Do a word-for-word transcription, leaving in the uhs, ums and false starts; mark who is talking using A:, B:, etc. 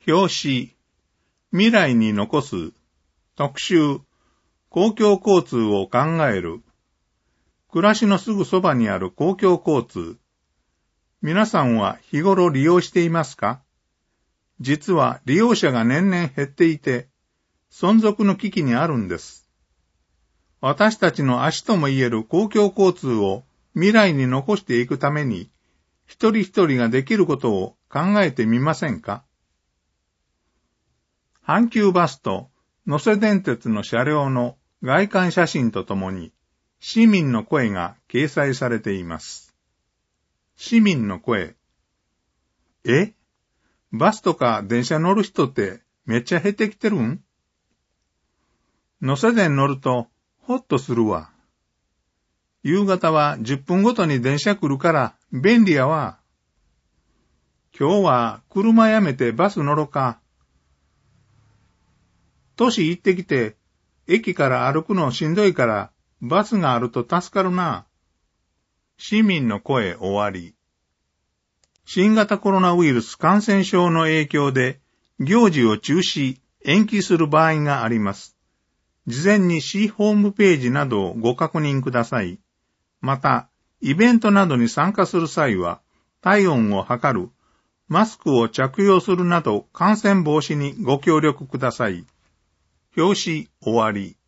A: 表紙、未来に残す、特集、公共交通を考える。暮らしのすぐそばにある公共交通。皆さんは日頃利用していますか？実は利用者が年々減っていて、存続の危機にあるんです。私たちの足とも言える公共交通を未来に残していくために、一人一人ができることを考えてみませんか？阪急バスと能勢電鉄の車両の外観写真とともに、市民の声が掲載されています。市民の声。え？バスとか電車乗る人ってめっちゃ減ってきてるん？能勢電乗るとほっとするわ。夕方はじゅっぷんごとに電車来るから便利やわ。今日は車やめてバス乗ろか。都市行ってきて、駅から歩くのしんどいから、バスがあると助かるな。市民の声終わり。新型コロナウイルス感染症の影響で、行事を中止、延期する場合があります。事前に市ホームページなどをご確認ください。また、イベントなどに参加する際は、体温を測る、マスクを着用するなど感染防止にご協力ください。表紙終わり。